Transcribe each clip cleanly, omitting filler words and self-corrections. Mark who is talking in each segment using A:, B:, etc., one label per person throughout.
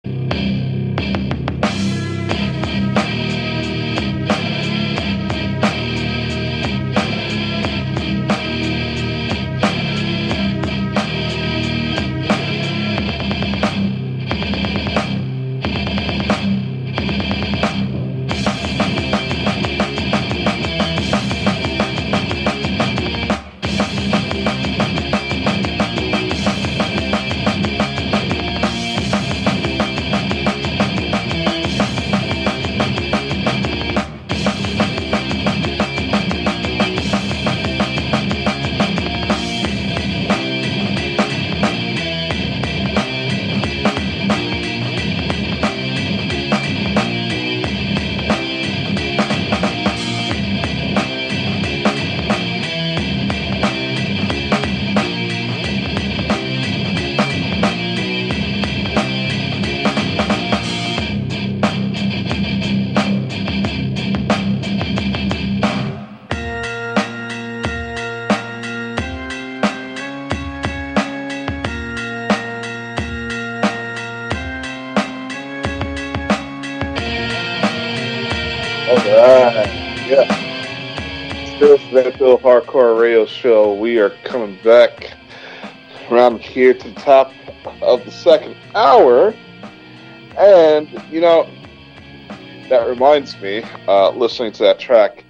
A: Alright, yeah. Still Vanville Hardcore Radio Show. We are coming back around here to the top of the second hour. And, you know, that reminds me, listening to that track,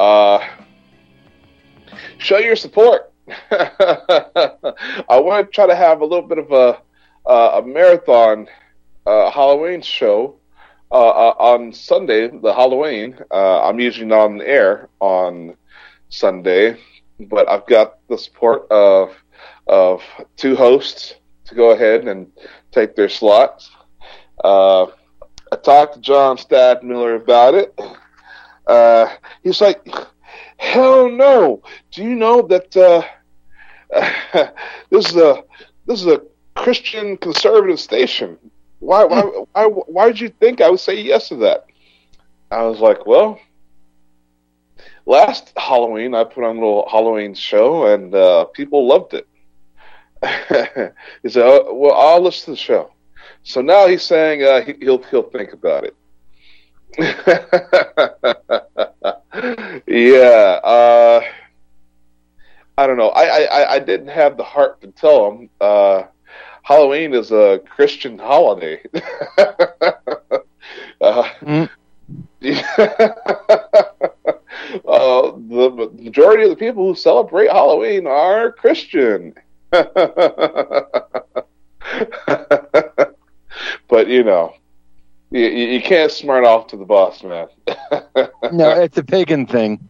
A: show your support. I want to try to have a little bit of a marathon Halloween show on Sunday, the Halloween. I'm usually not on the air on Sunday, but I've got the support of two hosts to go ahead and take their slots. I talked to John Stadmiller about it. He's like, hell no. Do you know that this is a Christian conservative station? Why did you think I would say yes to that? I was like, well, last Halloween I put on a little Halloween show and people loved it. He said, oh, well, I'll listen to the show. So now he's saying he'll think about it. Yeah, I don't know. I didn't have the heart to tell him. Halloween is a Christian holiday. The majority of the people who celebrate Halloween are Christian. But, you know, you can't smart off to the boss, man.
B: No, it's a pagan thing.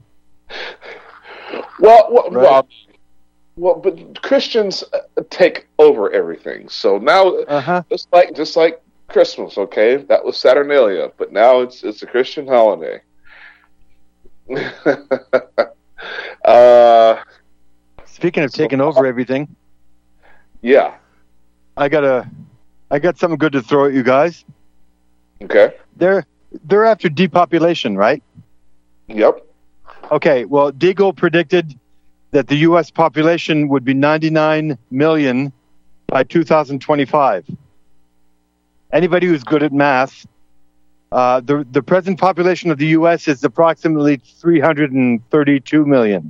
A: Well, but Christians take over everything. So now, just like Christmas, okay, that was Saturnalia, but now it's a Christian holiday.
B: Speaking of taking over everything,
A: yeah,
B: I got something good to throw at you guys.
A: Okay,
B: they're after depopulation, right?
A: Yep.
B: Okay, well, Deagle predicted that the U.S. population would be 99 million by 2025. Anybody who's good at math, the present population of the U.S. is approximately 332 million.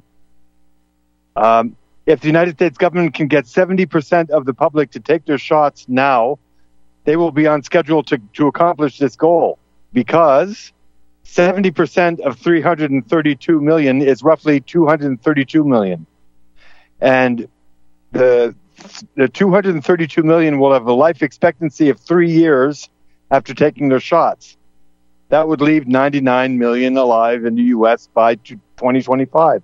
B: If the United States government can get 70% of the public to take their shots now, they will be on schedule to accomplish this goal, because 70% of 332 million is roughly 232 million. And the 232 million will have a life expectancy of 3 years after taking their shots. That would leave 99 million alive in the U.S. by 2025.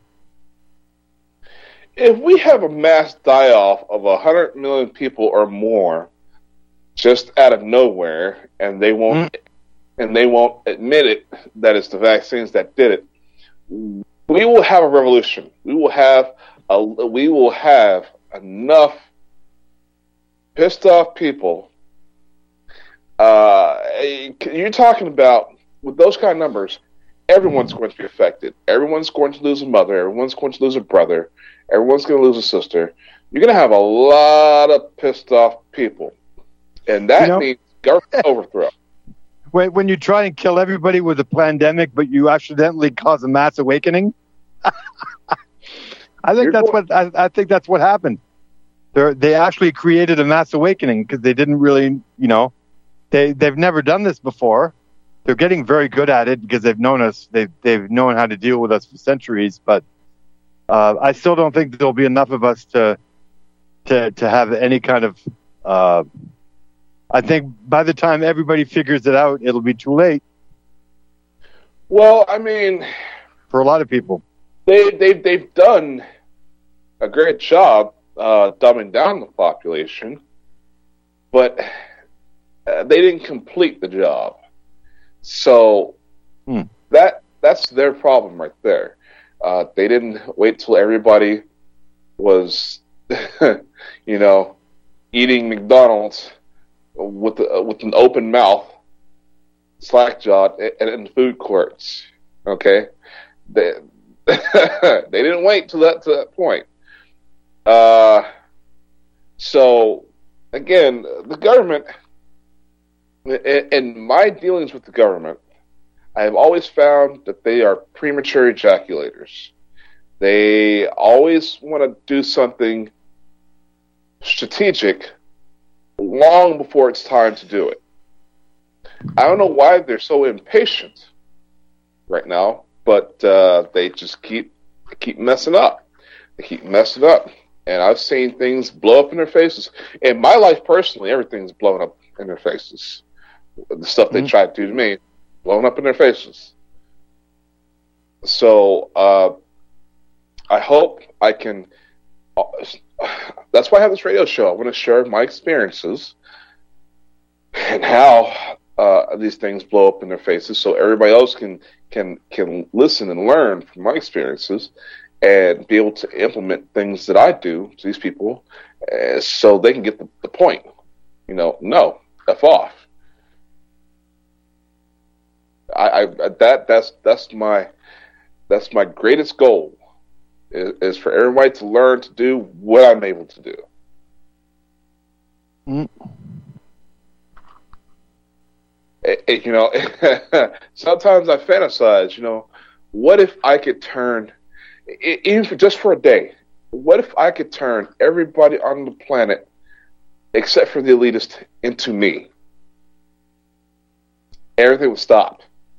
A: If we have a mass die-off of 100 million people or more just out of nowhere, and they won't admit it, that it's the vaccines that did it, we will have a revolution. We will have enough pissed off people. You're talking about, with those kind of numbers, everyone's going to be affected. Everyone's going to lose a mother. Everyone's going to lose a brother. Everyone's going to lose a sister. You're going to have a lot of pissed off people. And that means government overthrow.
B: When you try and kill everybody with a pandemic, but you accidentally cause a mass awakening. I think that's what happened. They actually created a mass awakening because they didn't really, they've never done this before. They're getting very good at it because they've known us. They've known how to deal with us for centuries. But I still don't think there'll be enough of us to have any kind of. I think by the time everybody figures it out, it'll be too late.
A: Well, I mean,
B: for a lot of people,
A: they've done a great job dumbing down the population, but they didn't complete the job. So that's their problem right there. They didn't wait till everybody was, eating McDonald's with an open mouth, slack-jawed, and in food courts. Okay, they didn't wait to that point. So again, the government, in my dealings with the government, I have always found that they are premature ejaculators. They always want to do something strategic long before it's time to do it. I don't know why they're so impatient right now, but they just keep messing up. They keep messing up. And I've seen things blow up in their faces. In my life personally, everything's blown up in their faces. The stuff they tried to do to me, blown up in their faces. So I hope I can. That's why I have this radio show. I want to share my experiences and how these things blow up in their faces, so everybody else can listen and learn from my experiences and be able to implement things that I do to these people, so they can get the point. No, F off. That's my greatest goal is for everybody to learn to do what I'm able to do. Sometimes I fantasize, what if I could turn, even just for a day, what if I could turn everybody on the planet, except for the elitist, into me? Everything would stop.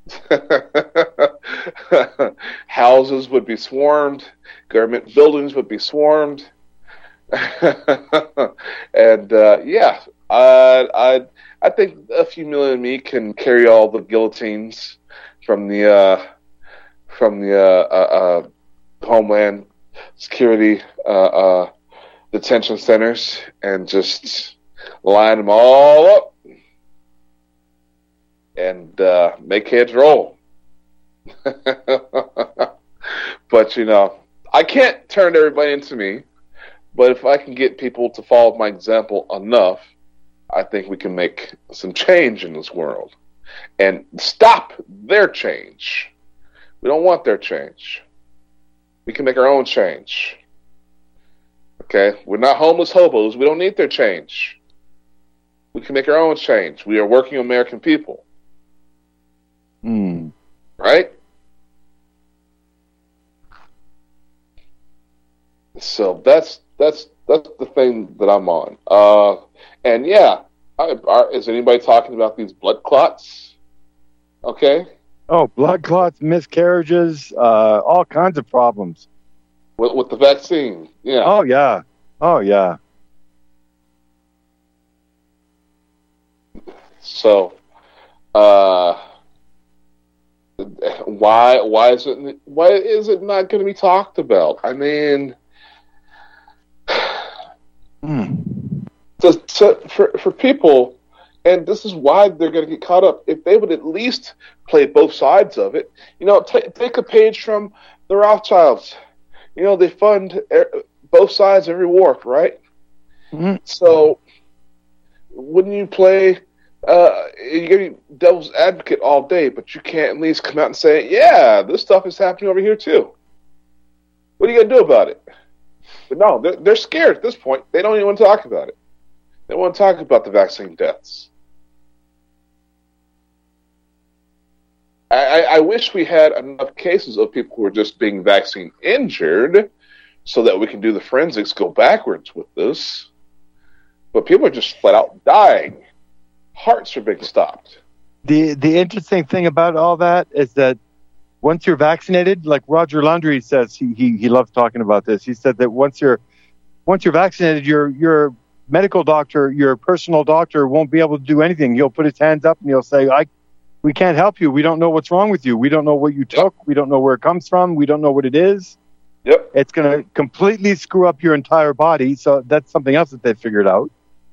A: Houses would be swarmed, government buildings would be swarmed, and I think a few million of me can carry all the guillotines from the Homeland Security detention centers and just line them all up and make heads roll. But I can't turn everybody into me, but if I can get people to follow my example enough, I think we can make some change in this world and stop their change. We don't want their change. We can make our own change. Okay? We're not homeless hobos. We don't need their change. We can make our own change. We are working American people. Right? So that's the thing that I'm on. And yeah, is anybody talking about these blood clots? Okay.
B: Oh, blood clots, miscarriages, all kinds of problems
A: with the vaccine. Yeah.
B: Oh yeah.
A: So, why is it not going to be talked about? I mean, for people, and this is why they're going to get caught up. If they would at least play both sides of it, take a page from the Rothschilds. They fund both sides every war, right? So wouldn't you play? You're going to be devil's advocate all day, but you can't at least come out and say, yeah, this stuff is happening over here too. What are you going to do about it? But no, they're scared at this point. They don't even want to talk about it. They want to talk about the vaccine deaths. I wish we had enough cases of people who are just being vaccine injured so that we can do the forensics, go backwards with this. But people are just flat out dying. Hearts are being stopped.
B: The interesting thing about all that is that once you're vaccinated, like Roger Laundrie says, he loves talking about this. He said that once you're vaccinated, your medical doctor, your personal doctor, won't be able to do anything. He'll put his hands up and he'll say, we can't help you. We don't know what's wrong with you. We don't know what you took. We don't know where it comes from. We don't know what it is.
A: Yep.
B: It's going to completely screw up your entire body. So that's something else that they've figured out.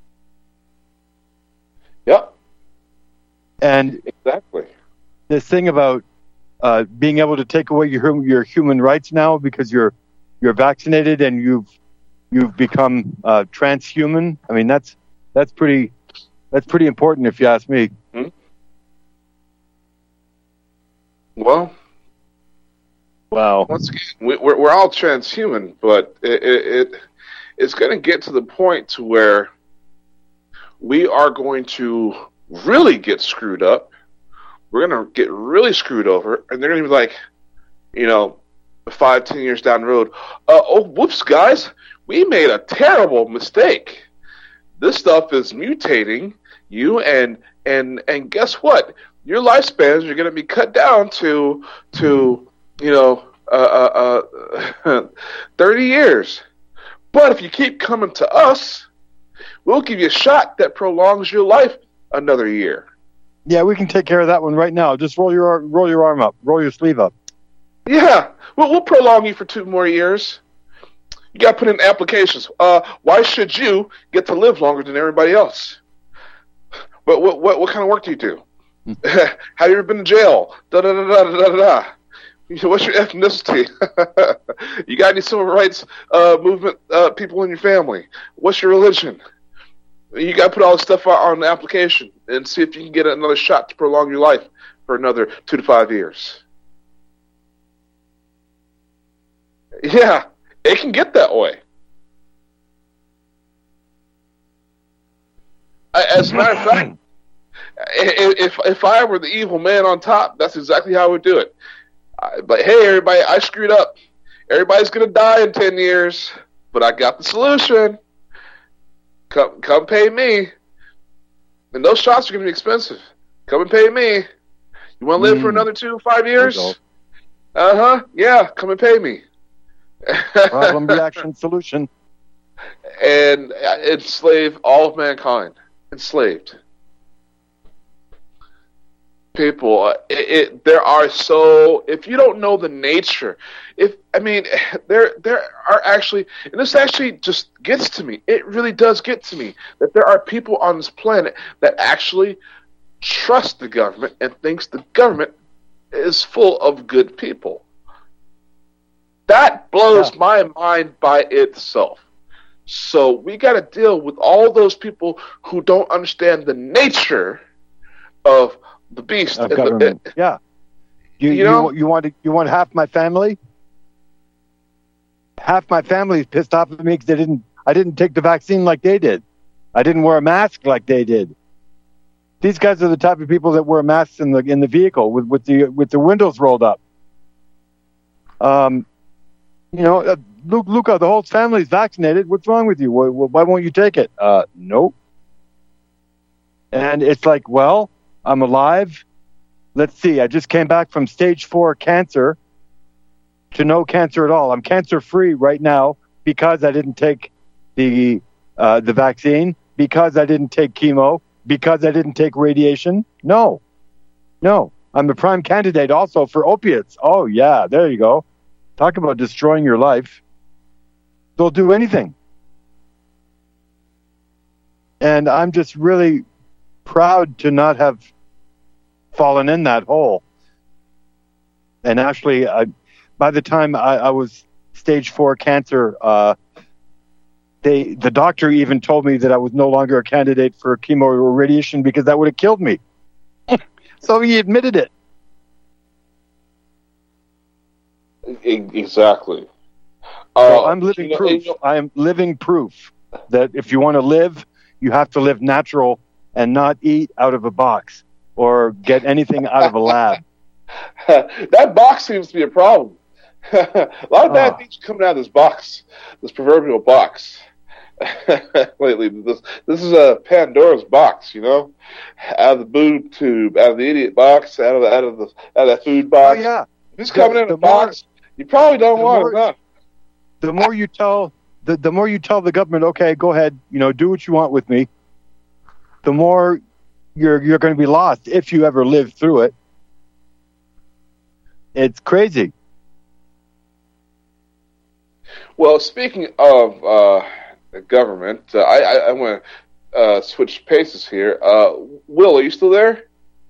A: Yep.
B: And
A: exactly
B: this thing about being able to take away your human rights now because you're vaccinated and you've become transhuman. I mean, that's pretty important if you ask me.
A: Mm-hmm. Well,
B: wow.
A: Once again, we're all transhuman, but it's going to get to the point to where we are going to really get screwed up. We're going to get really screwed over, and they're going to be like, 5-10 years down the road, oh, whoops, guys, we made a terrible mistake. This stuff is mutating you, and guess what? Your lifespans are going to be cut down to 30 years. But if you keep coming to us, we'll give you a shot that prolongs your life another year.
B: Yeah, we can take care of that one right now. Just roll your arm up, roll your sleeve up.
A: Yeah, we'll prolong you for 2 more years. You got to put in applications. Why should you get to live longer than everybody else? But what kind of work do you do? Have you ever been to jail? Da. What's your ethnicity? You got any civil rights movement people in your family? What's your religion? You got to put all this stuff on the application and see if you can get another shot to prolong your life for another 2 to 5 years. Yeah, it can get that way. As a matter of fact, if I were the evil man on top, that's exactly how I would do it. But hey, everybody, I screwed up. Everybody's going to die in 10 years, but I got the solution. Come pay me. And those shots are going to be expensive. Come and pay me. You want to live for another 2 or 5 years? Uh-huh. Yeah, come and pay me.
B: Problem, reaction, solution.
A: And enslave all of mankind. Enslaved. People, there are so, if you don't know the nature, there are actually, and this actually just gets to me, it really does get to me, that there are people on this planet that actually trust the government and thinks the government is full of good people. That blows my mind by itself. So we got to deal with all those people who don't understand the nature of the beast.
B: Of government. Yeah. You want half my family? Half my family is pissed off at me because I didn't take the vaccine like they did. I didn't wear a mask like they did. These guys are the type of people that wear masks in the vehicle with the windows rolled up. Luca, the whole family's vaccinated. What's wrong with you? Why won't you take it? Nope. And it's like, well, I'm alive. Let's see. I just came back from stage 4 cancer to no cancer at all. I'm cancer free right now because I didn't take the vaccine, because I didn't take chemo, because I didn't take radiation. No. I'm a prime candidate also for opiates. Oh yeah, there you go. Talk about destroying your life. They'll do anything. And I'm just really proud to not have fallen in that hole. And actually, by the time I was stage 4 cancer, the doctor even told me that I was no longer a candidate for chemo or radiation because that would have killed me. So he admitted it.
A: Exactly.
B: So I'm living proof. I am living proof that if you want to live, you have to live natural and not eat out of a box or get anything out of a lab.
A: That box seems to be a problem. A lot of bad things coming out of this box, this proverbial box. Lately, this is a Pandora's box, out of the boob tube, out of the idiot box, out of that food box.
B: Oh yeah,
A: if it's coming in a box, you probably don't want it. No.
B: The more you tell the government, okay, go ahead, do what you want with me, the more you're going to be lost if you ever live through it. It's crazy.
A: Well, speaking of government, I want to switch paces here. Will, are you still there?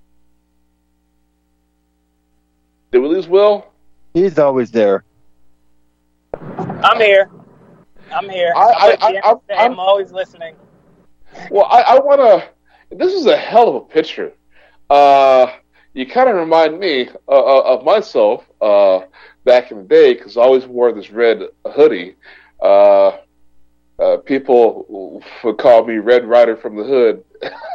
A: Did we lose Will?
B: He's always there.
C: I'm here. I'm always listening.
A: Well, I want to. This is a hell of a picture. You kind of remind me of myself back in the day because I always wore this red hoodie. People would call me Red Rider from the Hood.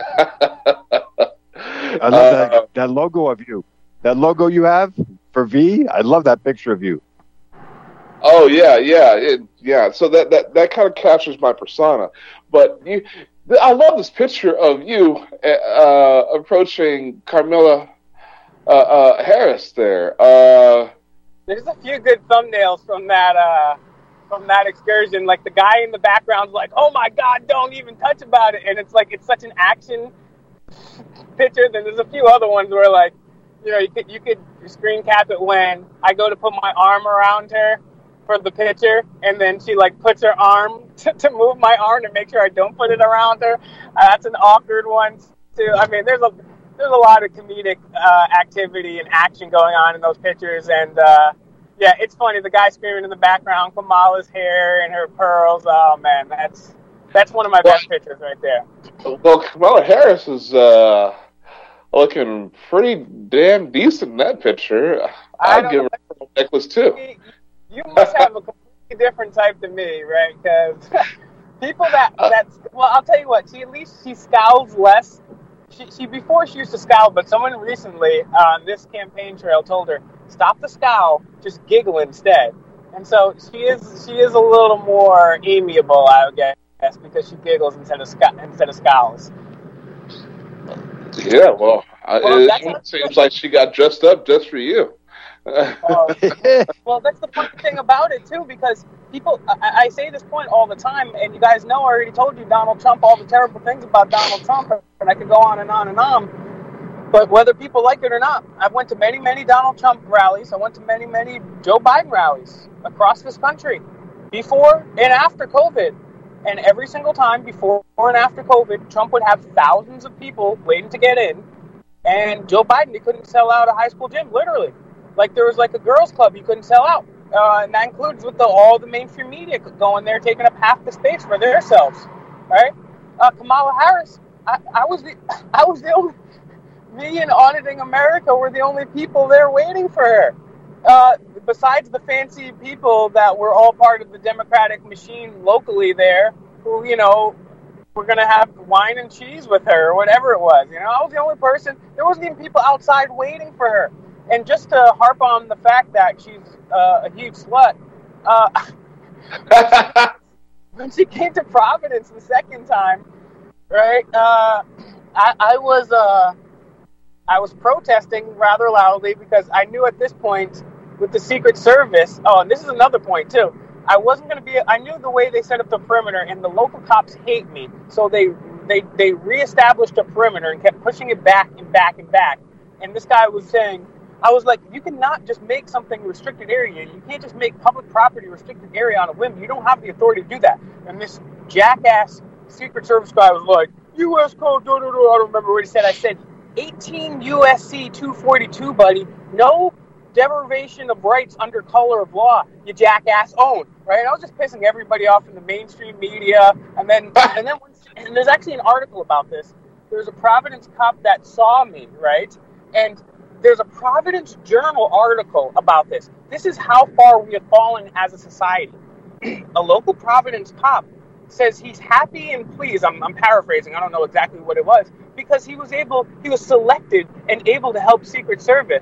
B: I love that logo of you. That logo you have for V, I love that picture of you.
A: Oh yeah. So that kind of captures my persona. But I love this picture of you approaching Kamala Harris there.
C: There's a few good thumbnails from that excursion. Like the guy in the background's like, "Oh my God, don't even touch about it," and it's like it's such an action picture. Then there's a few other ones where like, you could screen cap it when I go to put my arm around her for the picture, and then she like puts her arm to move my arm to make sure I don't put it around her. That's an awkward one too. I mean, there's a lot of comedic activity and action going on in those pictures, and yeah, it's funny. The guy screaming in the background, Kamala's hair and her pearls. Oh man, that's one of my best pictures right there.
A: Well, Kamala Harris is looking pretty damn decent in that picture. I'd give her a necklace too.
C: You must have a completely different type than me, right? Because people well, I'll tell you what. She scowls less. She before she used to scowl, but someone recently on this campaign trail told her, stop the scowl, just giggle instead. And so she is a little more amiable, I would guess, because she giggles instead of scowls.
A: Yeah, well it seems like she got dressed up just for you.
C: Well, that's the funny thing about it, too, because people, I say this point all the time, and you guys know I already told you Donald Trump, all the terrible things about Donald Trump, and I could go on and on and on, but whether people like it or not, I went to many, many Donald Trump rallies, I went to many, many Joe Biden rallies across this country, before and after COVID, and every single time, before and after COVID, Trump would have thousands of people waiting to get in, and Joe Biden, he couldn't sell out a high school gym, literally. Like there was like a girls' club you couldn't sell out, and that includes with all the mainstream media going there, taking up half the space for themselves, right? Kamala Harris, I was the only, me and Auditing America were the only people there waiting for her. Besides the fancy people that were all part of the Democratic machine locally there, who were gonna have wine and cheese with her or whatever it was. I was the only person. There wasn't even people outside waiting for her. And just to harp on the fact that she's a huge slut, when she came to Providence the second time, right? I was protesting rather loudly because I knew at this point with the Secret Service. Oh, and this is another point too. I wasn't going to be. I knew the way they set up the perimeter, and the local cops hate me, so they reestablished a perimeter and kept pushing it back and back and back. And this guy was saying. I was like, you cannot just make something restricted area. You can't just make public property restricted area on a whim. You don't have the authority to do that. And this jackass Secret Service guy was like, U.S. Code, I don't remember what he said. I said, 18 U.S.C. 242, buddy. No deprivation of rights under color of law, you jackass own. Right? I was just pissing everybody off in the mainstream media. And then there's actually an article about this. There's a Providence cop that saw me, right? And there's a Providence Journal article about this. This is how far we have fallen as a society. A local Providence cop says he's happy and pleased. I'm paraphrasing. I don't know exactly what it was. Because he was selected and able to help Secret Service.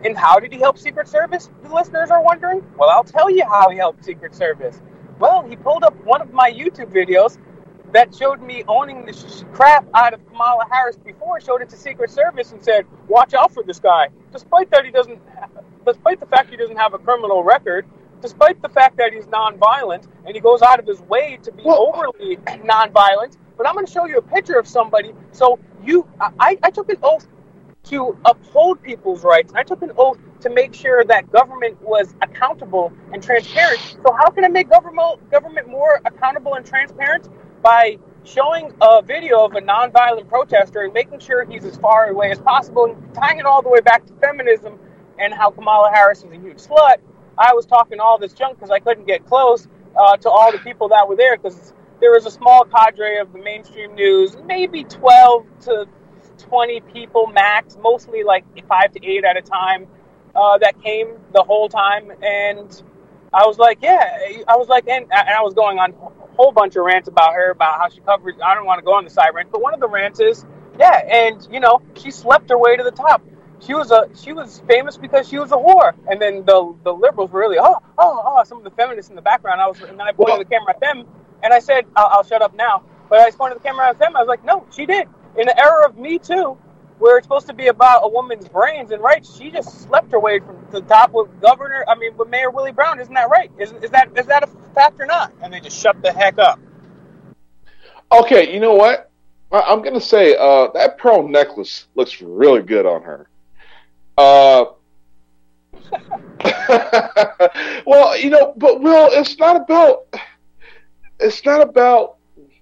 C: And how did he help Secret Service? The listeners are wondering. Well, I'll tell you how he helped Secret Service. Well, he pulled up one of my YouTube videos that showed me owning the crap out of Kamala Harris before, showed it to Secret Service and said, watch out for this guy. Despite the fact he doesn't have a criminal record, despite the fact that he's nonviolent, and he goes out of his way to be overly nonviolent, but I'm going to show you a picture of somebody. So I took an oath to uphold people's rights. I took an oath to make sure that government was accountable and transparent. So how can I make government more accountable and transparent? By showing a video of a nonviolent protester and making sure he's as far away as possible, and tying it all the way back to feminism and how Kamala Harris is a huge slut. I was talking all this junk because I couldn't get close to all the people that were there, because there was a small cadre of the mainstream news, maybe 12 to 20 people max, mostly like 5 to 8 at a time, that came the whole time. And I was like, and I was going on a whole bunch of rants about her, about how she covers. I don't want to go on the side rant, but one of the rants is, and she slept her way to the top. She was famous because she was a whore. And then the liberals were really, some of the feminists in the background. And then I pointed the camera at them, and I said, I'll shut up now. But I pointed the camera at them. I was like, no, she did. In the era of Me Too, where it's supposed to be about a woman's brains and rights, she just slept her way from the top with Mayor Willie Brown. Isn't that right? Is that a fact or not? And they just shut the heck up.
A: Okay, you know what? I'm going to say that pearl necklace looks really good on her. Well, but Will, it's not about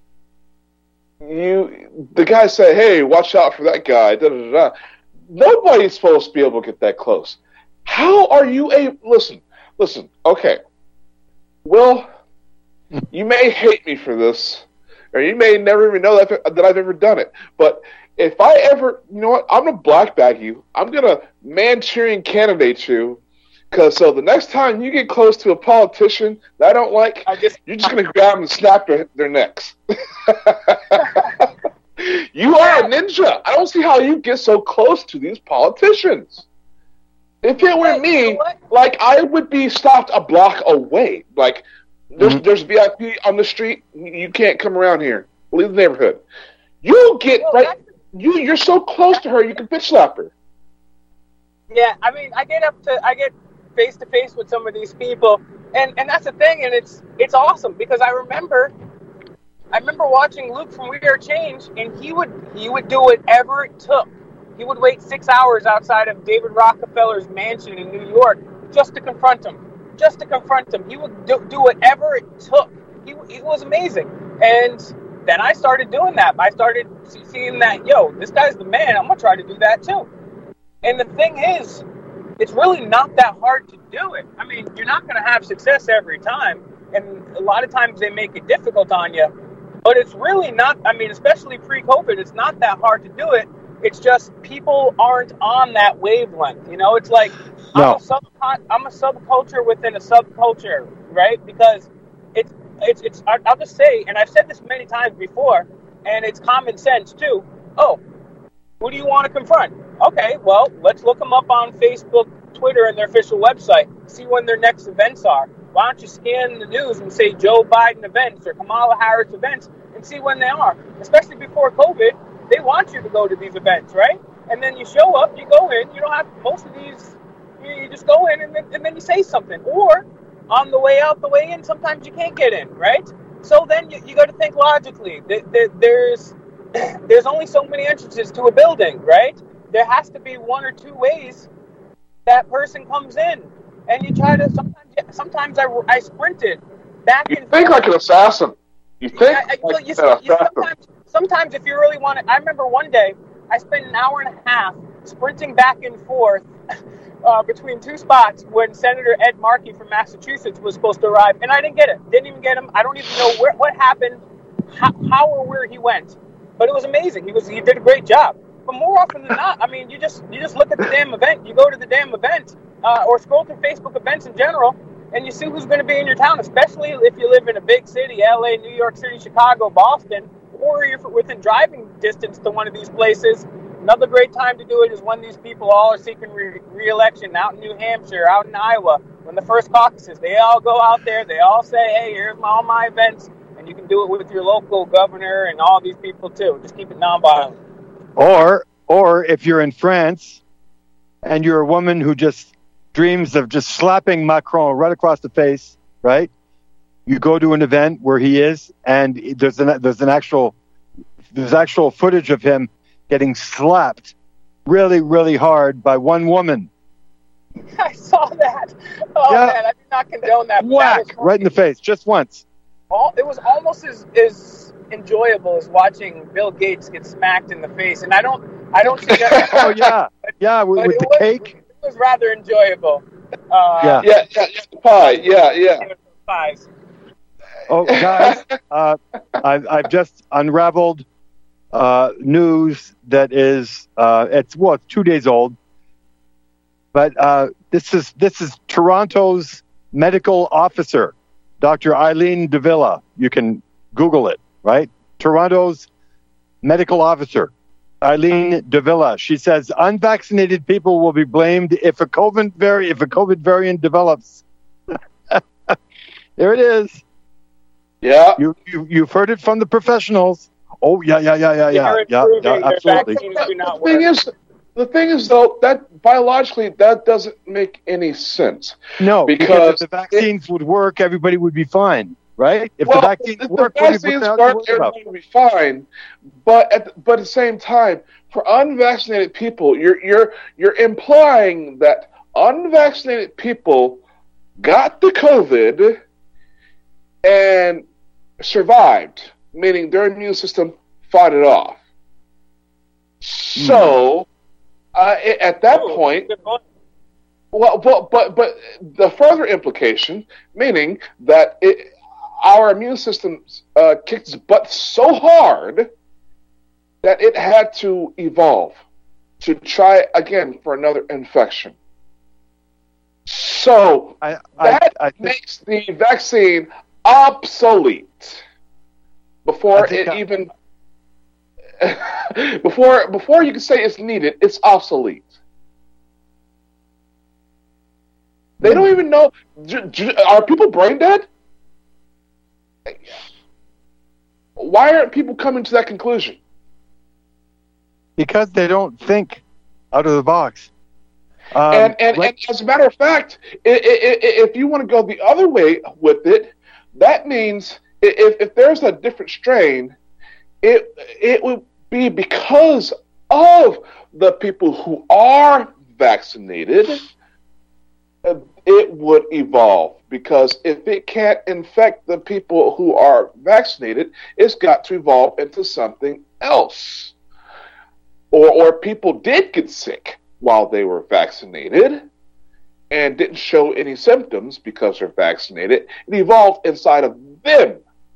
A: you. The guy said, "Hey, watch out for that guy." Da, da, da. Nobody's supposed to be able to get that close. How are you able? Listen. Okay, Will, you may hate me for this, or you may never even know that I've ever done it. But if I ever, you know what, I'm gonna black bag you. I'm gonna Manchurian candidate you. Because so the next time you get close to a politician that I don't like, you're just going to grab them and snap their necks. You are a ninja. I don't see how you get so close to these politicians. If it were me, like, I would be stopped a block away. Like, there's VIP on the street. You can't come around here. Leave the neighborhood. You're so close to her, you can bitch slap her.
C: Yeah, I mean, I get face to face with some of these people, and that's the thing, and it's awesome, because I remember watching Luke from We Are Change, and he would do whatever it took. He would wait 6 hours outside of David Rockefeller's mansion in New York just to confront him. He would do whatever it took. He was amazing. And then I started doing that. I started seeing that, this guy's the man. I'm gonna try to do that too. And the thing is, it's really not that hard to do it. I mean, you're not going to have success every time, and a lot of times they make it difficult on you. But it's really not, I mean, especially pre-COVID, it's not that hard to do it. It's just people aren't on that wavelength. It's like, no. I'm a subculture within a subculture, right? Because I'll just say, and I've said this many times before, and it's common sense too. Oh, who do you want to confront? Okay, well, let's look them up on Facebook, Twitter, and their official website. See when their next events are. Why don't you scan the news and say Joe Biden events or Kamala Harris events and see when they are? Especially before COVID, they want you to go to these events, right? And then you show up, you go in. You don't have most of these. You just go in and then you say something. Or on the way out, the way in, sometimes you can't get in, right? So then you got to think logically. There's only so many entrances to a building, right? There has to be one or two ways that person comes in, and you try to. Sometimes I sprinted back and forth.
A: You think like an assassin. You think
C: sometimes if you really want to. I remember one day I spent an hour and a half sprinting back and forth between two spots when Senator Ed Markey from Massachusetts was supposed to arrive, and I didn't get it. Didn't even get him. I don't even know what happened, how or where he went. But it was amazing. He did a great job. But more often than not, I mean, you just look at the damn event. You go to the damn event, or scroll through Facebook events in general, and you see who's going to be in your town. Especially if you live in a big city, LA, New York City, Chicago, Boston, or you're within driving distance to one of these places. 9 Another great time to do it is when these people all are seeking re-election out in New Hampshire, out in Iowa, when the first caucuses, they all go out there, they all say, hey, here's all my events, and you can do it with your local governor and all these people too. Just keep it nonviolent.
B: Or if you're in France and you're a woman who just dreams of just slapping Macron right across the face, right? You go to an event where he is, and there's actual footage of him getting slapped really, really hard by one woman.
C: I saw that. Oh, yeah. Man, I do not condone that.
B: Whack, right in the face, just once.
C: It was almost as enjoyable as watching Bill Gates get smacked in the face, and I don't see that.
B: Oh yeah, with the cake.
C: It was rather enjoyable.
A: Yeah, the pie. Yeah.
C: Pies.
B: Oh, guys, I've just unraveled news that is it's 2 days old, but this is Toronto's medical officer, Dr. Eileen de Villa. You can Google it, right? Toronto's medical officer, Eileen de Villa. She says unvaccinated people will be blamed if a COVID variant develops. There it is.
A: Yeah.
B: You've heard it from the professionals. Oh yeah, absolutely.
A: The thing is though, that biologically that doesn't make any sense.
B: No, because if the vaccines would work, everybody would be fine, right? If the vaccines work,
A: everybody would be fine. But at the same time, for unvaccinated people, you're implying that unvaccinated people got the COVID and survived, meaning their immune system fought it off. So, at that point, but the further implication, meaning that our immune system kicked its butt so hard that it had to evolve to try again for another infection. So that makes the vaccine obsolete before before you can say it's needed. It's obsolete. They don't even know. Are people brain dead? Why aren't people coming to that conclusion?
B: Because they don't think out of the box.
A: And as a matter of fact, if you want to go the other way with it, that means if there's a different strain, it would be because of the people who are vaccinated, it would evolve. Because if it can't infect the people who are vaccinated, it's got to evolve into something else. Or people did get sick while they were vaccinated and didn't show any symptoms because they're vaccinated. It evolved inside of them.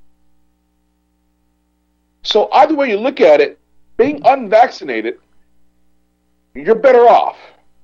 A: So either way you look at it, being unvaccinated, you're better off.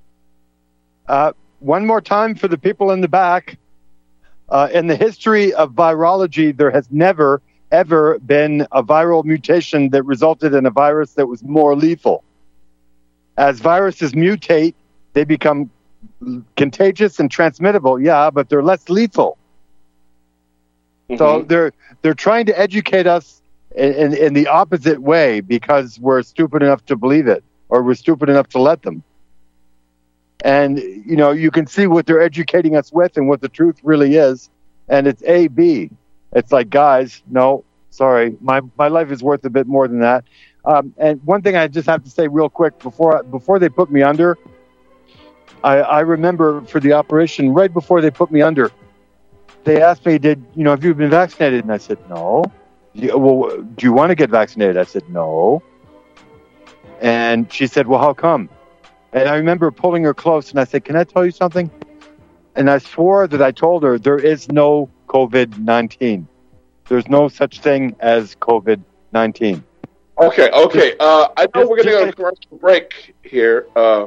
B: One more time for the people in the back. In the history of virology, there has never, ever been a viral mutation that resulted in a virus that was more lethal. As viruses mutate, they become contagious and transmittable, but they're less lethal. Mm-hmm. So they're trying to educate us in the opposite way because we're stupid enough to believe it, or we're stupid enough to let them. And, you can see what they're educating us with and what the truth really is. And it's A, B. It's like, guys, no, sorry, my life is worth a bit more than that. And one thing I just have to say real quick before they put me under, I remember for the operation, right before they put me under, they asked me, have you been vaccinated? And I said, no. Well, do you want to get vaccinated? I said, no. And she said, well, how come? And I remember pulling her close and I said, can I tell you something? And I swore that I told her there is no COVID-19. There's no such thing as COVID-19.
A: Okay. I know we're going to go to a commercial break here.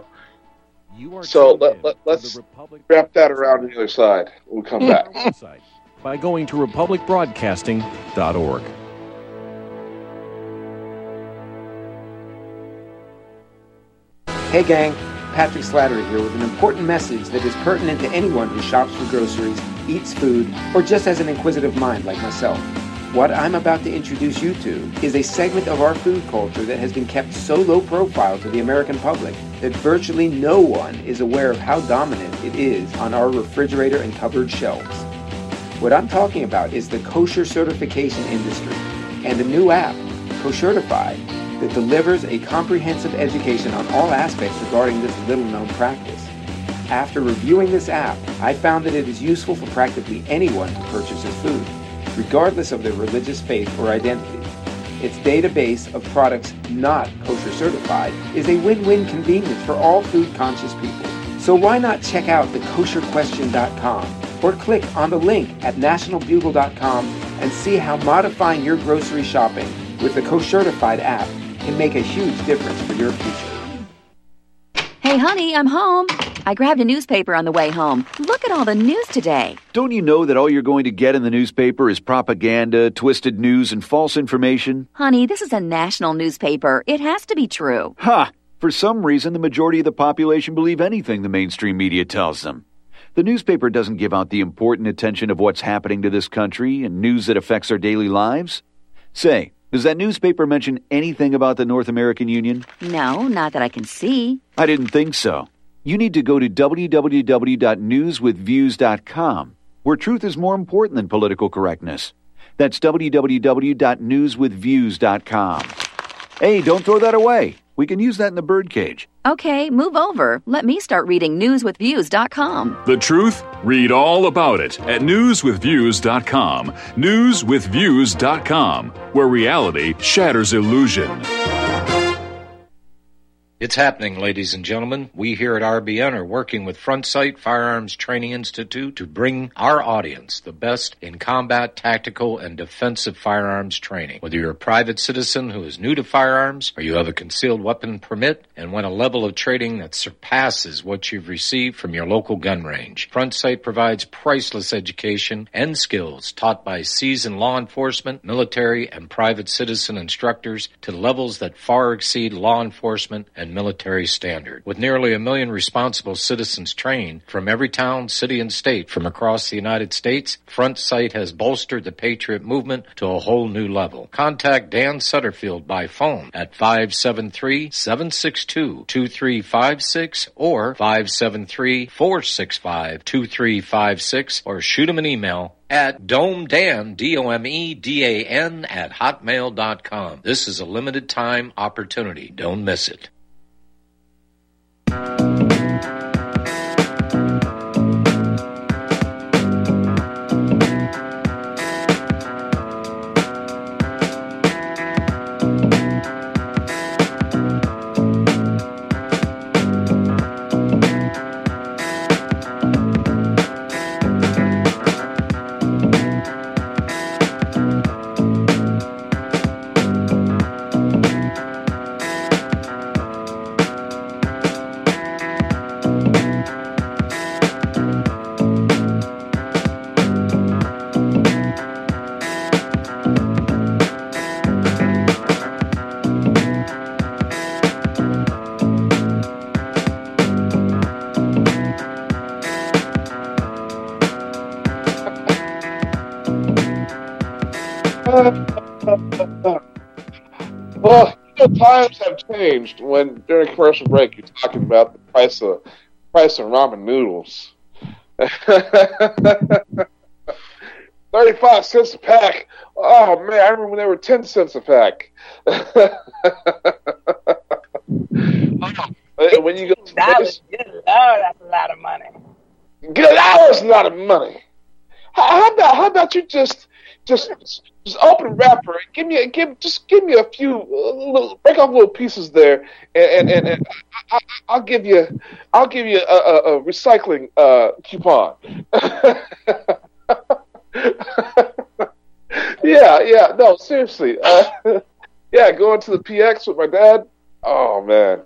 A: So let's wrap that around the other side when we come back.
D: By going to republicbroadcasting.org.
E: Hey gang, Patrick Slattery here with an important message that is pertinent to anyone who shops for groceries, eats food, or just has an inquisitive mind like myself. What I'm about to introduce you to is a segment of our food culture that has been kept so low profile to the American public that virtually no one is aware of how dominant it is on our refrigerator and cupboard shelves. What I'm talking about is the kosher certification industry and a new app, Koshertified, that delivers a comprehensive education on all aspects regarding this little-known practice. After reviewing this app, I found that it is useful for practically anyone who purchases food, regardless of their religious faith or identity. Its database of products not kosher certified is a win-win convenience for all food-conscious people. So why not check out thekosherquestion.com or click on the link at nationalbugle.com and see how modifying your grocery shopping with the Koshertified app can make a huge difference for your future.
F: Hey, honey, I'm home. I grabbed a newspaper on the way home. Look at all the news today.
G: Don't you know that all you're going to get in the newspaper is propaganda, twisted news, and false information?
F: Honey, this is a national newspaper. It has to be true.
G: Ha! For some reason, the majority of the population believe anything the mainstream media tells them. The newspaper doesn't give out the important attention of what's happening to this country and news that affects our daily lives. Say, does that newspaper mention anything about the North American Union?
F: No, not that I can see.
G: I didn't think so. You need to go to www.newswithviews.com, where truth is more important than political correctness. That's www.newswithviews.com. Hey, don't throw that away. We can use that in the birdcage.
F: Okay, move over. Let me start reading newswithviews.com.
H: The truth? Read all about it at newswithviews.com. Newswithviews.com, where reality shatters illusion.
I: It's happening, ladies and gentlemen. We here at RBN are working with Front Sight Firearms Training Institute to bring our audience the best in combat, tactical, and defensive firearms training. Whether you're a private citizen who is new to firearms, or you have a concealed weapon permit and want a level of training that surpasses what you've received from your local gun range, Front Sight provides priceless education and skills taught by seasoned law enforcement, military, and private citizen instructors to levels that far exceed law enforcement and military standard. With nearly 1 million responsible citizens trained from every town, city, and state from across the United States, Front Sight has bolstered the Patriot movement to a whole new level. Contact Dan Sutterfield by phone at 573-762-2356 or 573-465-2356 or shoot him an email at domedan, DOMEDAN, at hotmail.com. This is a limited time opportunity. Don't miss it.
A: Well, times have changed when during commercial break you're talking about the price of ramen noodles. 35 cents a pack. Oh man, I remember when they were 10 cents a pack. When you go to
C: $10, that's a lot of money.
A: Good hours, not of money. How about you just open a wrapper and give me a few break off little pieces there, and I'll give you a recycling coupon. yeah, no, seriously. Going to the PX with my dad. Oh man,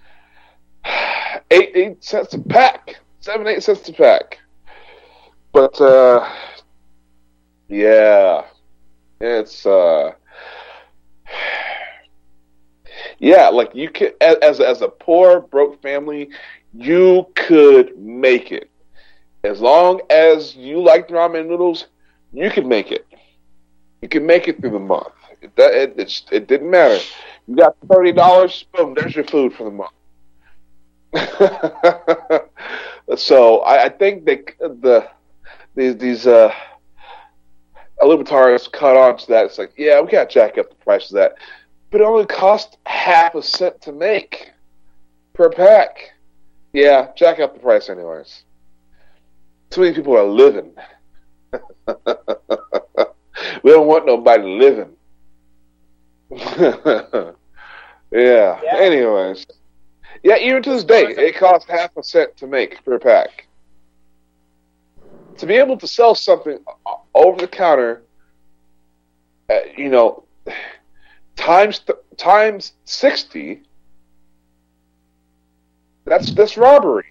A: 8 cents a pack, 7-8 cents a pack. But yeah, it's Yeah, like you could, as a poor, broke family, you could make it. As long as you like ramen noodles, you can make it. You can make it through the month. It didn't matter. You got $30, boom, there's your food for the month. So I think these libertarians caught on to that. It's like, yeah, we got to jack up the price of that. But it only costs half a cent to make per pack. Yeah, jack up the price anyways. Too many people are living. We don't want nobody living. Yeah. Anyways. Yeah, even to this day, it costs half a cent to make per pack. To be able to sell something over the counter, times 60, that's robbery.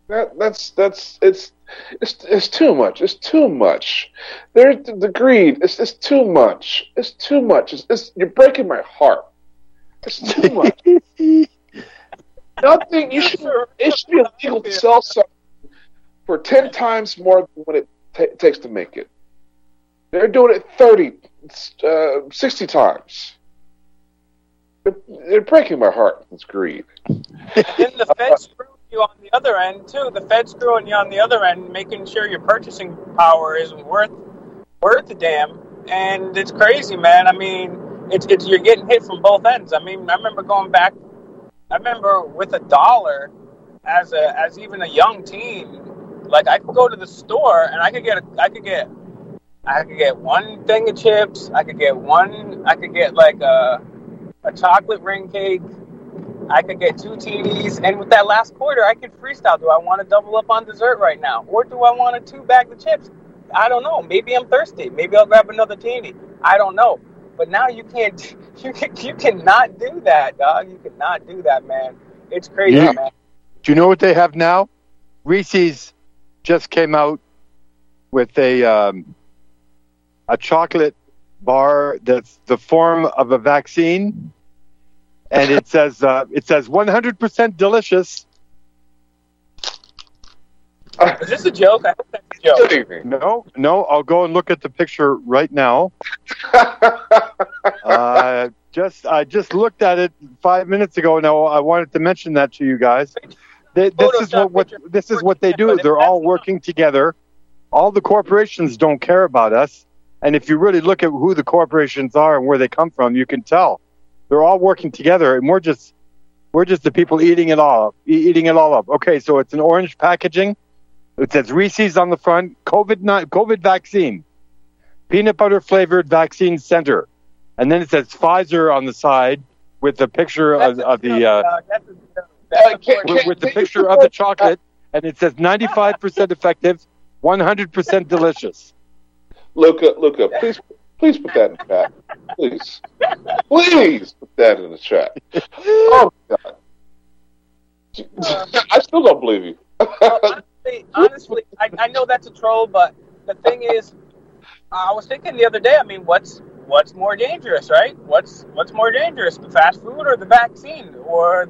A: It's too much. It's too much. There's the greed. It's too much. It's too much. You're breaking my heart. It's too much. Nothing. It should be illegal to sell something for 10 times more than what it takes to make it. They're doing it 30, 60 times. They're breaking my heart. It's greed.
C: And then the Fed screws you on the other end too. The Fed screwing you on the other end, making sure your purchasing power isn't worth a damn. And it's crazy, man. I mean, it's you're getting hit from both ends. I mean, I remember going back. I remember with $1 as even a young teen, like I could go to the store and I could get one thing of chips. I could get like a chocolate ring cake. I could get 2 TDs, and with that last quarter, I could freestyle. Do I want to double up on dessert right now, or do I want a 2-bag of chips? I don't know. Maybe I'm thirsty. Maybe I'll grab another TD. I don't know. But now you can't. You cannot do that, dog. You cannot do that, man. It's crazy, man.
B: Do you know what they have now? Reese's just came out with a chocolate bar that's the form of a vaccine, and it says 100% delicious.
C: Is this a joke? I hope that's a joke.
B: No. I'll go and look at the picture right now. I just looked at it 5 minutes ago. Now I wanted to mention that to you guys. This is what they do. They're all working together. All the corporations don't care about us. And if you really look at who the corporations are and where they come from, you can tell they're all working together, and we're just the people eating it all up. Okay, so it's an orange packaging. It says Reese's on the front, COVID vaccine, peanut butter flavored vaccine center, and then it says Pfizer on the side with the picture of the picture of the chocolate, and it says 95% effective, 100% delicious.
A: Luca, please put that in the chat. Please put that in the chat. Oh my God, I still don't believe you.
C: Honestly, I know that's a troll, but the thing is, I was thinking the other day. I mean, what's more dangerous, right? What's more dangerous, the fast food or the vaccine, or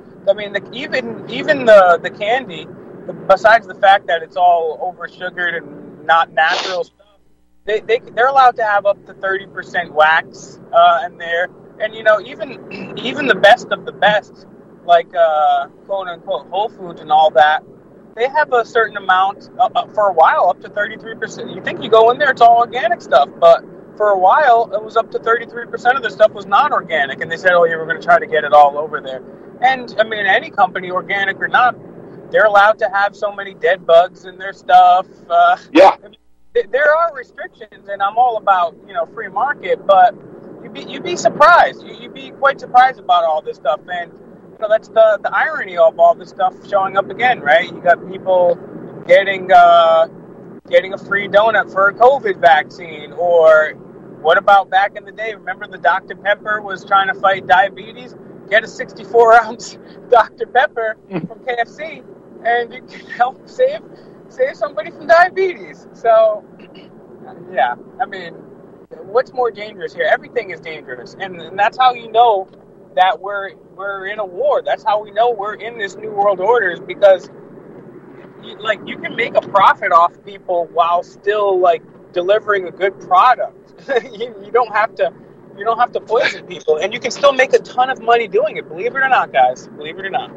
C: even the candy? Besides the fact that it's all over sugared and not natural stuff, they're allowed to have up to 30% wax in there, and even the best of the best, like quote unquote Whole Foods and all that. They have a certain amount for a while, up to 33%. You think you go in there, it's all organic stuff, but for a while, it was up to 33% of the stuff was not organic, and they said, "Oh, you were going to try to get it all over there." And I mean, any company, organic or not, they're allowed to have so many dead bugs in their stuff.
A: Yeah,
C: there are restrictions, and I'm all about free market, but you'd be surprised. You'd be quite surprised about all this stuff, and that's the irony of all this stuff showing up again, right? You got people getting a free donut for a COVID vaccine, or what about back in the day? Remember the Dr. Pepper was trying to fight diabetes? Get a 64-ounce Dr. Pepper from KFC, and you can help save somebody from diabetes. So, yeah, I mean, what's more dangerous here? Everything is dangerous, and that's how you know that we're in a war. That's how we know we're in this new world order, is because you can make a profit off people while still like delivering a good product. you don't have to poison people, and you can still make a ton of money doing it. Believe it or not, guys. Believe it or not.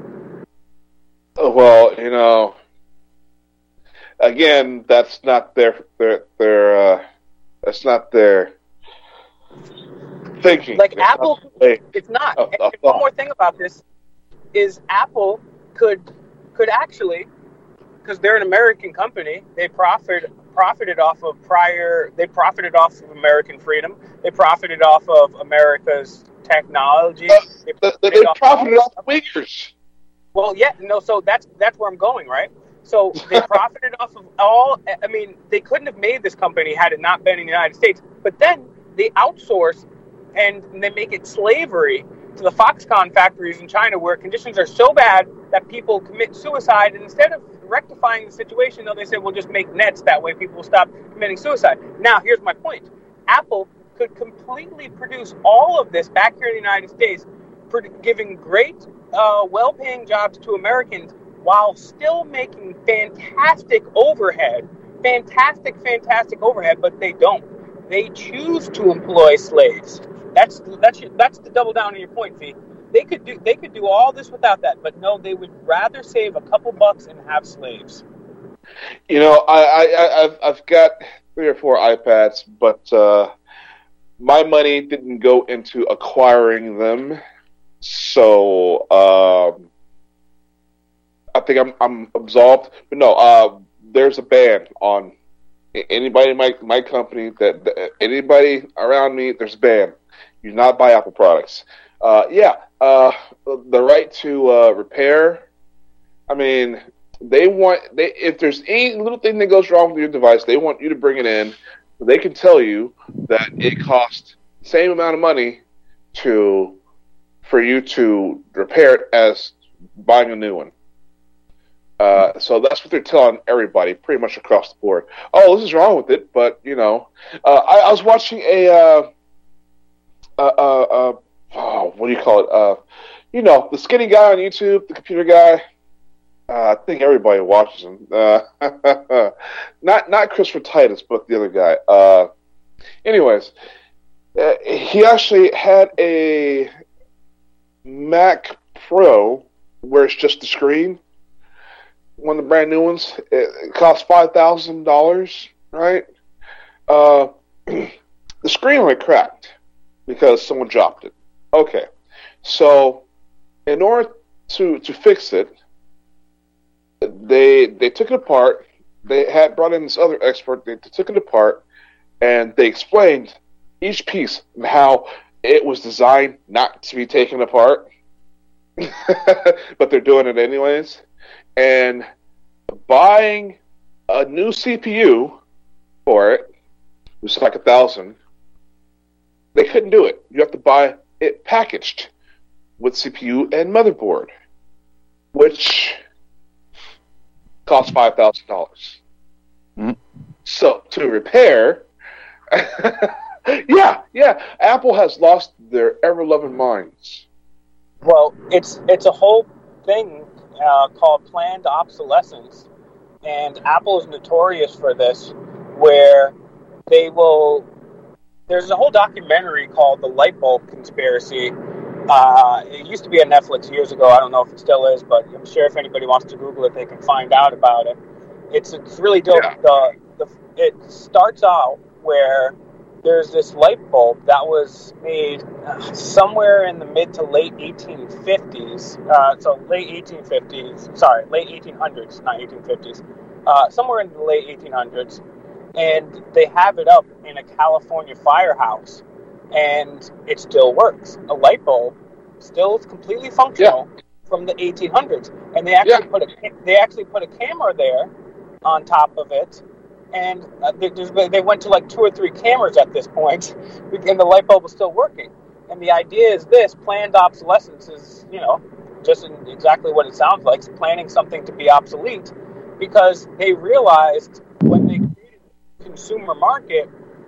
A: Well, again, that's not their that's not their thinking.
C: Like Apple, it's not. And one more thing about this is Apple could actually, because they're an American company, they profited off of American freedom. They profited off of America's technology.
A: They profited off Uyghurs.
C: Well, yeah, no. So that's where I'm going, right? So they profited off of all. I mean, they couldn't have made this company had it not been in the United States. But then they outsource and they make it slavery to the Foxconn factories in China, where conditions are so bad that people commit suicide. And instead of rectifying the situation, though, they said, we'll just make nets. That way people will stop committing suicide. Now, here's my point. Apple could completely produce all of this back here in the United States, giving great, well-paying jobs to Americans while still making fantastic overhead, but they don't. They choose to employ slaves. That's the double down on your point, Fee. They could do all this without that, but no, they would rather save a couple bucks and have slaves.
A: I've got 3 or 4 iPads, but my money didn't go into acquiring them, so I think I'm absolved. But no, there's a ban on anybody in my company, that anybody around me. There's a ban. You do not buy Apple products. The right to repair. I mean, if there's any little thing that goes wrong with your device, they want you to bring it in. They can tell you that it costs the same amount of money for you to repair it as buying a new one. So that's what they're telling everybody, pretty much across the board. Oh, this is wrong with it, but I was watching what do you call it? The skinny guy on YouTube, the computer guy. I think everybody watches him. Not Christopher Titus, but the other guy. Anyways, he actually had a Mac Pro where it's just the screen. One of the brand new ones. It cost $5,000, right? The screen only cracked because someone dropped it. Okay, so in order to fix it, they took it apart. They had brought in this other expert. They took it apart, and they explained each piece and how it was designed not to be taken apart, but they're doing it anyways. And buying a new CPU for it was like $1,000. They couldn't do it. You have to buy it packaged with CPU and motherboard, which costs $5,000.
B: Mm-hmm.
A: So to repair, yeah, Apple has lost their ever-loving minds.
C: Well, it's a whole thing called planned obsolescence, and Apple is notorious for this, where they will. There's a whole documentary called The Light Bulb Conspiracy. It used to be on Netflix years ago. I don't know if it still is, but I'm sure if anybody wants to Google it, they can find out about it. It's really dope. Yeah. It starts out where there's this light bulb that was made somewhere in the mid to late 1850s. So late 1850s. Sorry, late 1800s, not 1850s. Somewhere in the late 1800s. And they have it up in a California firehouse, and it still works. A light bulb still is completely functional from the 1800s, and they actually put a camera there on top of it, and they went to like 2 or 3 cameras at this point, and the light bulb was still working. And the idea is this: planned obsolescence is, just exactly what it sounds like. It's planning something to be obsolete, because they realized when they consumer market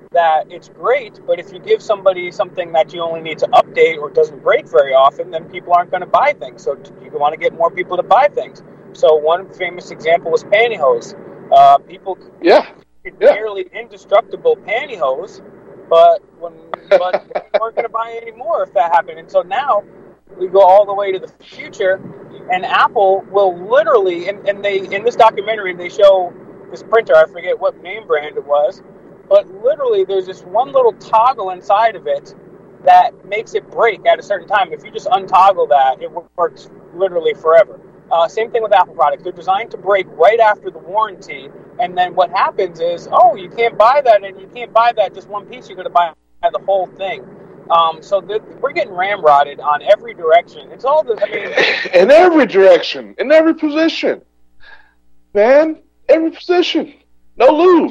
C: that it's great, but if you give somebody something that you only need to update or doesn't break very often, then people aren't going to buy things. So you want to get more people to buy things. So one famous example was pantyhose. People nearly indestructible pantyhose, but we weren't going to buy any more if that happened. And so now we go all the way to the future, and Apple will literally, and they in this documentary they show this printer, I forget what name brand it was, but literally there's this one little toggle inside of it that makes it break at a certain time. If you just untoggle that, it works literally forever. Same thing with Apple products. They're designed to break right after the warranty, and then what happens is, you can't buy that, and you can't buy that just one piece, you're going to buy the whole thing. So we're getting ramrodded on every direction. It's all
A: in every direction, in every position. Man, every position. No lube.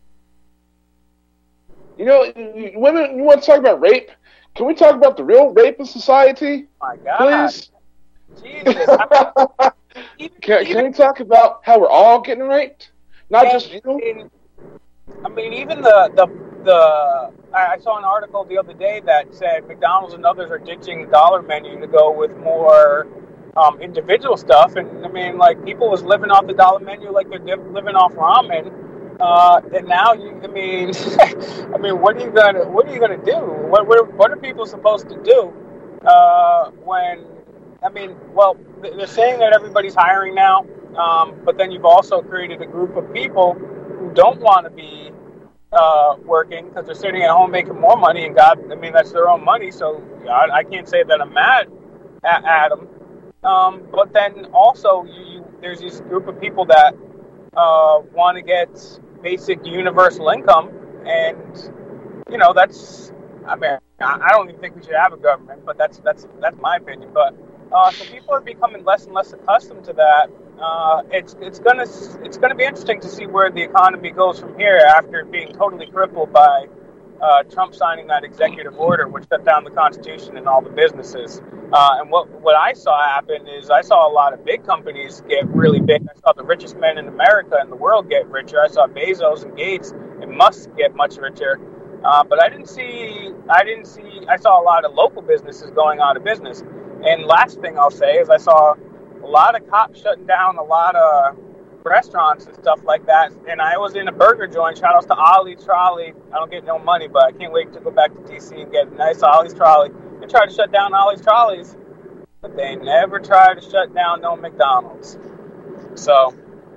A: You know, women, you want to talk about rape? Can we talk about the real rape in society?
C: My God.
A: Please?
C: Jesus.
A: Can we talk about how we're all getting raped? Not just you.
C: I mean, even I saw an article the other day that said McDonald's and others are ditching the dollar menu to go with more individual stuff. And I mean, like, people was living off the dollar menu like they're living off ramen. And now I mean, what are you gonna do? What are people supposed to do when? I mean, well, they're saying that everybody's hiring now, but then you've also created a group of people who don't want to be working because they're sitting at home making more money, and that's their own money, so I can't say that I'm mad at them. But then also, there's this group of people that want to get basic universal income, and that's. I mean, I don't even think we should have a government, but that's my opinion. But so people are becoming less and less accustomed to that. It's gonna be interesting to see where the economy goes from here after being totally crippled by Trump signing that executive order, which shut down the Constitution and all the businesses. And what I saw happen is I saw a lot of big companies get really big. I saw the richest men in America and the world get richer. I saw Bezos and Gates and Musk get much richer. But I saw a lot of local businesses going out of business. And last thing I'll say is I saw a lot of cops shutting down a lot of restaurants and stuff like that. And I was in a burger joint. Shout outs to Ollie's Trolley. I don't get no money, but I can't wait to go back to DC and get a nice Ollie's Trolley. They tried to shut down Ollie's Trolleys, but they never tried to shut down no McDonald's. So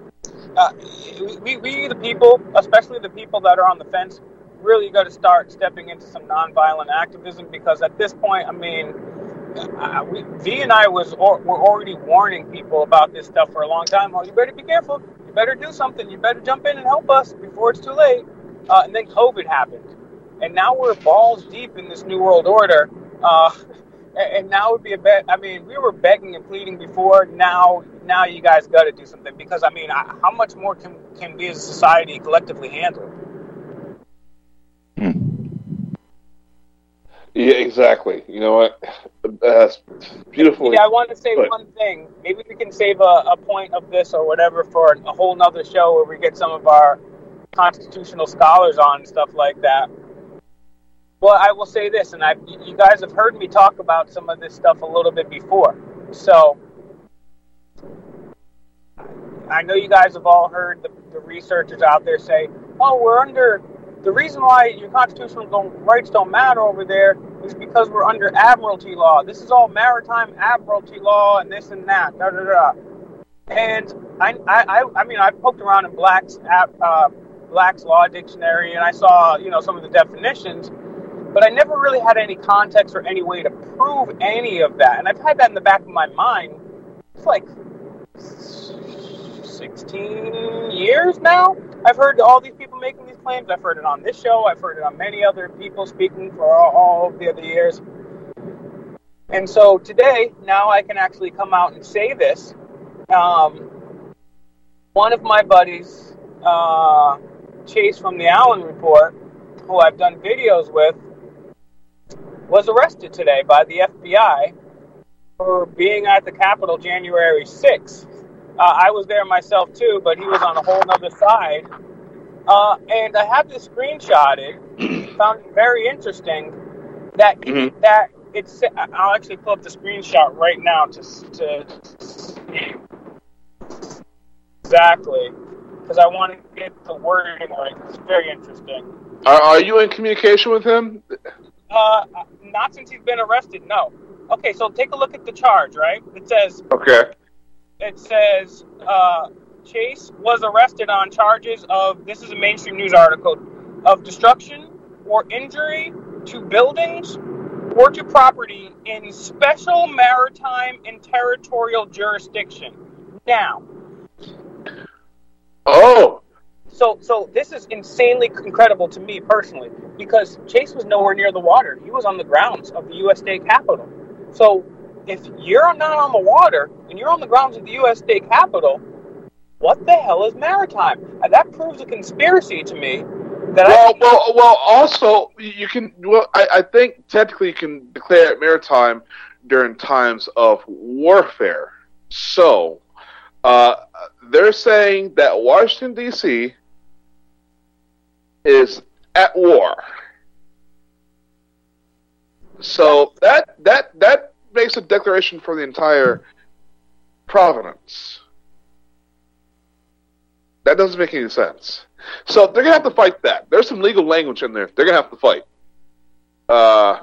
C: we the people, especially the people that are on the fence, really got to start stepping into some nonviolent activism, because at this point, I mean, V and I were already warning people about this stuff for a long time. Oh, you better be careful. You better do something. You better jump in and help us before it's too late. And then COVID happened. And now we're balls deep in this New World Order. And now would be a bet. I mean, we were begging and pleading before. Now you guys got to do something, because, I mean, how much more can we as a society collectively handle?
A: Yeah, exactly. You know what? That's beautiful.
C: Yeah, I want to say one thing. Maybe we can save a point of this or whatever for a whole nother show where we get some of our constitutional scholars on and stuff like that. Well, I will say this, and you guys have heard me talk about some of this stuff a little bit before. So I know you guys have all heard the researchers out there say, oh, the reason why your constitutional rights don't matter over there is because we're under admiralty law. This is all maritime admiralty law and this and that. Da, da, da. And I mean, I poked around in Black's Law Dictionary, and I saw, some of the definitions, but I never really had any context or any way to prove any of that. And I've had that in the back of my mind. It's like 16 years now. I've heard all these people making these claims. I've heard it on this show. I've heard it on many other people speaking for all of the other years. And so today, now I can actually come out and say this. One of my buddies, Chase from the Allen Report, who I've done videos with, was arrested today by the FBI for being at the Capitol January 6th. I was there myself too, but he was on a whole other side. And I have this screenshotted. Found it very interesting that that it's. I'll actually pull up the screenshot right now to see exactly, because I want to get the wording right. It's very interesting.
A: Are you in communication with him?
C: Not since he's been arrested. No. Okay, so take a look at the charge. Right? It says.
A: Okay.
C: It says Chase was arrested on charges of. This is a mainstream news article of destruction or injury to buildings or to property in special maritime and territorial jurisdiction. Now.
A: Oh.
C: So this is insanely incredible to me personally, because Chase was nowhere near the water. He was on the grounds of the U.S. State Capitol. So if you're not on the water and you're on the grounds of the U.S. State Capitol, what the hell is maritime? That proves a conspiracy to me.
A: Also, you can. Well, I think technically you can declare it maritime during times of warfare. So, they're saying that Washington D.C. is at war. So that makes a declaration for the entire province. That doesn't make any sense. So they're gonna have to fight that. There's some legal language in there. They're gonna have to fight. I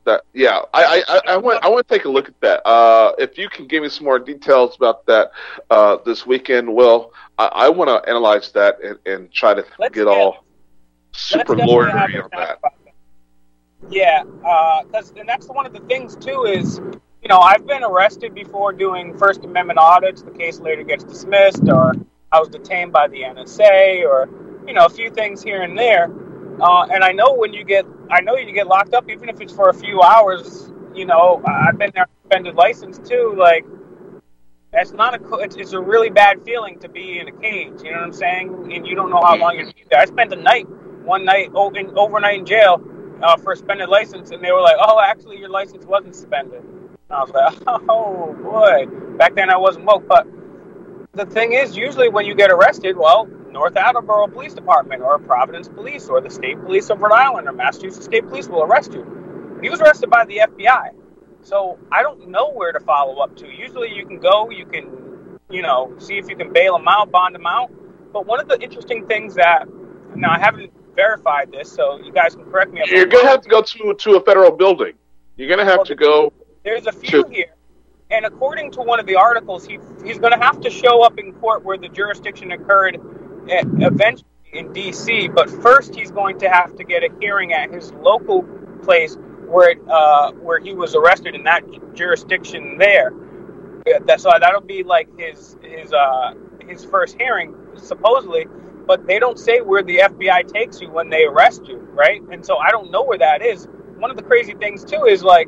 A: want to take a look at that. If you can give me some more details about that this weekend, Will, I want to analyze that and try to get all super lawyery on that.
C: Yeah, because that's one of the things too is, you know, I've been arrested before doing First Amendment audits. The case later gets dismissed, or I was detained by the NSA, or you know, a few things here and there. And I know you get locked up, even if it's for a few hours. You know, I've been there, suspended license too. Like, it's a really bad feeling to be in a cage. You know what I'm saying? And you don't know how long you're there. I spent one night overnight in jail for a suspended license, and they were like, "Oh, actually, your license wasn't suspended." And I was like, "Oh boy." Back then, I wasn't woke, but the thing is, usually when you get arrested, well, North Attleboro Police Department or Providence Police or the State Police of Rhode Island or Massachusetts State Police will arrest you. He was arrested by the FBI. So I don't know where to follow up to. Usually you can go, see if you can bail him out, bond him out. But one of the interesting things that, now I haven't verified this, so you guys can correct me.
A: You're going to have to go to a federal building. You're going to have to go.
C: There's a few here. And according to one of the articles, he's going to have to show up in court where the jurisdiction occurred eventually in D.C., but first he's going to have to get a hearing at his local place where he was arrested in that jurisdiction there. So that'll be like his first hearing, supposedly, but they don't say where the FBI takes you when they arrest you, right? And so I don't know where that is. One of the crazy things, too, is like,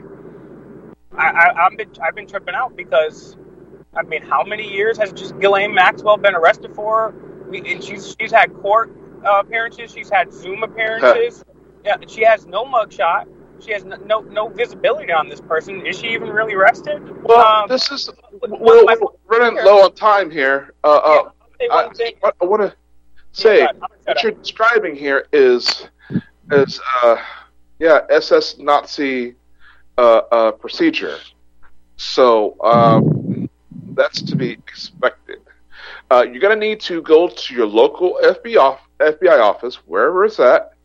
C: I've been tripping out because, I mean, how many years has just Ghislaine Maxwell been arrested for? And she's had court appearances. She's had Zoom appearances. Yeah, she has no mugshot. She has no visibility on this person. Is she even really arrested?
A: Well, we're running low on time here. I want to say what you're describing here is SS Nazi procedure. So that's to be expected. You're going to need to go to your local FBI office, wherever it's at.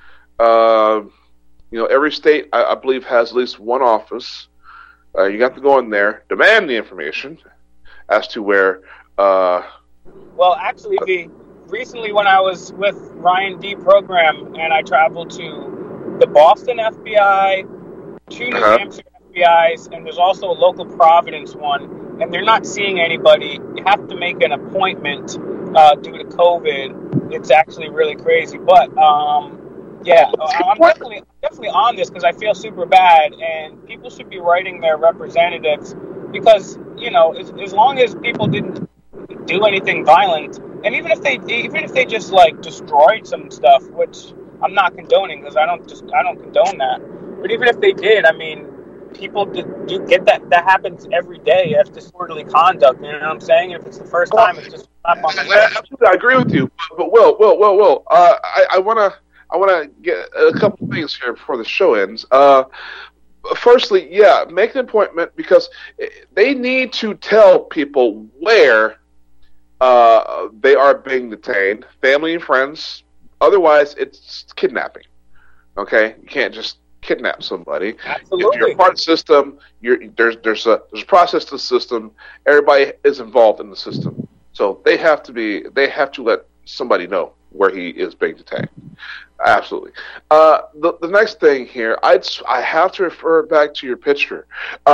A: Every state, I believe, has at least one office. You got to go in there, demand the information as to where.
C: Well, actually, recently when I was with Ryan D. Program and I traveled to the Boston FBI, two New Hampshire FBIs, and there's also a local Providence one, and they're not seeing anybody. You have to make an appointment due to COVID. It's actually really crazy, but I'm definitely on this because I feel super bad, and people should be writing their representatives because, as long as people didn't do anything violent, and even if they just like destroyed some stuff, which I'm not condoning because I don't condone that, but even if they did, I mean, people do get that happens every day. That's disorderly conduct, you know what I'm saying? And if it's the first time, it's just
A: Absolutely, I agree with you. But Will, I want to get a couple things here before the show ends. Firstly, yeah, make an appointment because they need to tell people where they are being detained, family and friends. Otherwise, it's kidnapping. Okay, you can't just kidnap somebody.
C: Absolutely.
A: If you're part of the system, there's a process to the system. Everybody is involved in the system, so they have to let somebody know where he is being detained. Absolutely. The next thing here, I have to refer back to your picture.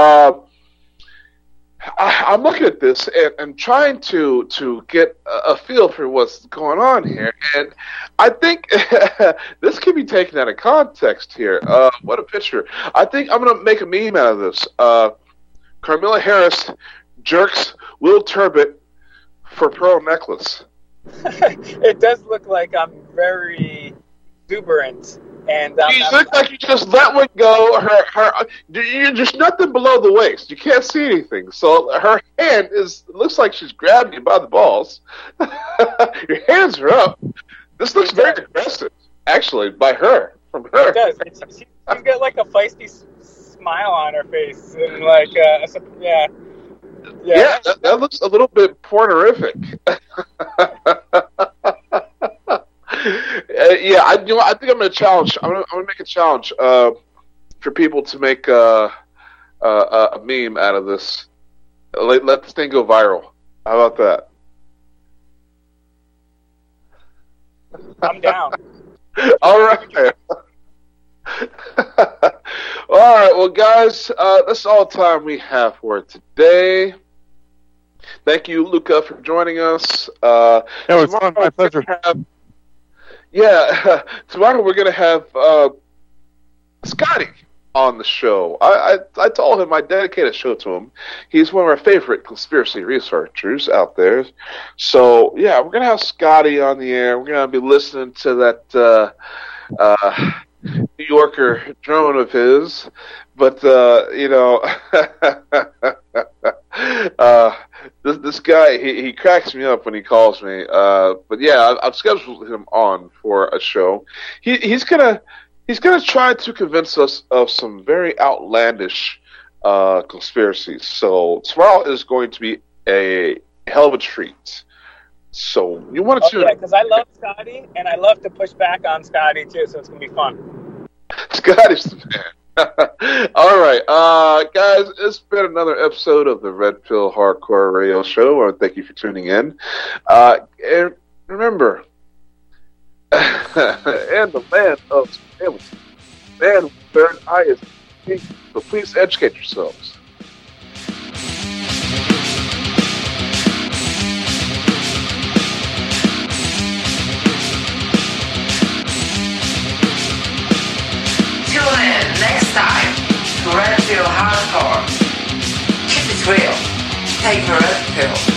A: I'm looking at this and trying to get a feel for what's going on here, and I think this can be taken out of context here. What a picture! I think I'm going to make a meme out of this. Carmilla Harris jerks Will Turbot for pearl necklace.
C: It does look like I'm very exuberant. And
A: you look like you just let one go. You're just nothing below the waist. You can't see anything. So her hand looks like she's grabbing you by the balls. Your hands are up. This looks very aggressive, actually, from her.
C: It does. She's got like a feisty smile on her face, and like yeah.
A: Yeah, that looks a little bit pornorific. Yeah, I think I'm going to challenge. I'm going to make a challenge for people to make a meme out of this. Let this thing go viral. How about that?
C: I'm down.
A: All right. All right. Well, guys, that's all the time we have for today. Thank you, Luca, for joining us.
B: It's my pleasure.
A: Tomorrow we're going to have Scotty on the show. I told him I'd dedicate a show to him. He's one of our favorite conspiracy researchers out there. So, yeah, we're going to have Scotty on the air. We're going to be listening to that New Yorker drone of his. But, this guy, he cracks me up when he calls me. But yeah, I've scheduled him on for a show. He's gonna try to convince us of some very outlandish conspiracies. So tomorrow is going to be a hell of a treat. So you want to tune in?
C: Yeah, because I love Scotty and I love to push back on Scotty too. So it's gonna be fun.
A: Scotty's the man. All right, guys, it's been another episode of the Red Pill Hardcore Radio Show. I want to thank you for tuning in. And remember, and the land of Hamilton, man with third eye is king. So please educate yourselves.
J: Next time to Red Pill Hardcore. Keep it real. Take the Red Pill.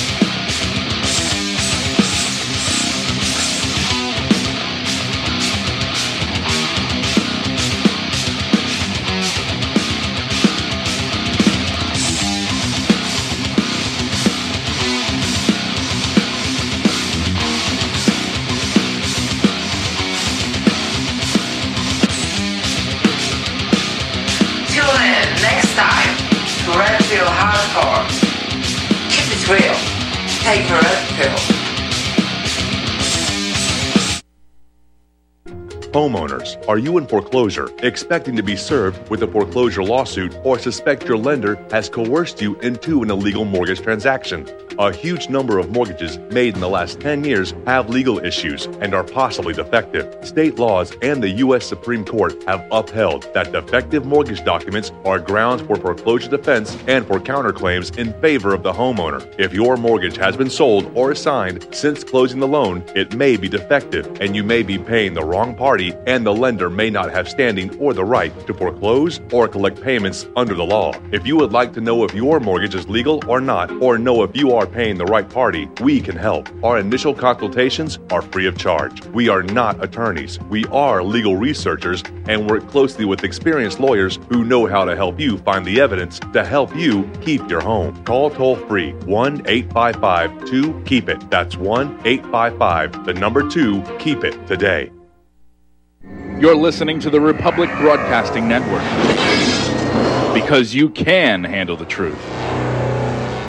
J: Red Pill Hardcore. Keep it real. Take the Red Pill.
K: Homeowners, are you in foreclosure, expecting to be served with a foreclosure lawsuit, or suspect your lender has coerced you into an illegal mortgage transaction? A huge number of mortgages made in the last 10 years have legal issues and are possibly defective. State laws and the U.S. Supreme Court have upheld that defective mortgage documents are grounds for foreclosure defense and for counterclaims in favor of the homeowner. If your mortgage has been sold or assigned since closing the loan, it may be defective and you may be paying the wrong party, and the lender may not have standing or the right to foreclose or collect payments under the law. If you would like to know if your mortgage is legal or not, or know if you are are paying the right party, we can help. Our initial consultations are free of charge. We are not attorneys. We are legal researchers and work closely with experienced lawyers who know how to help you find the evidence to help you keep your home. Call toll-free 1-855-2-KEEP-IT. That's 1-855-2-KEEP-IT today.
L: You're listening to the Republic Broadcasting Network, because you can handle the truth.